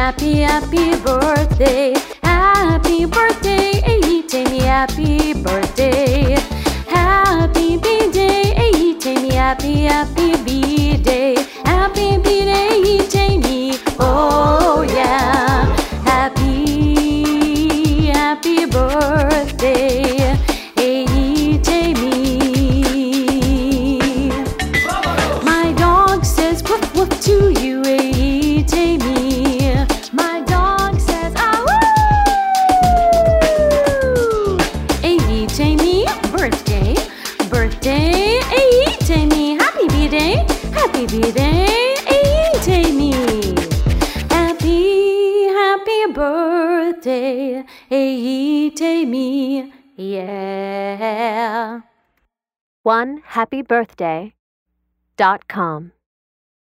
happy birthday. Happy birthday, Jamie, happy birthday. Happy B-day, Jamie, happy B-day. Happy B-day, Jamie, oh yeah. Happy birthday, Jamie. My dog says woof woof to you, Jamie. My dog says ah woo. Jamie, birthday, Jamie. Happy B-day, Jamie. Happy birthday, Jamie. Yeah. OneHappyBirthday.com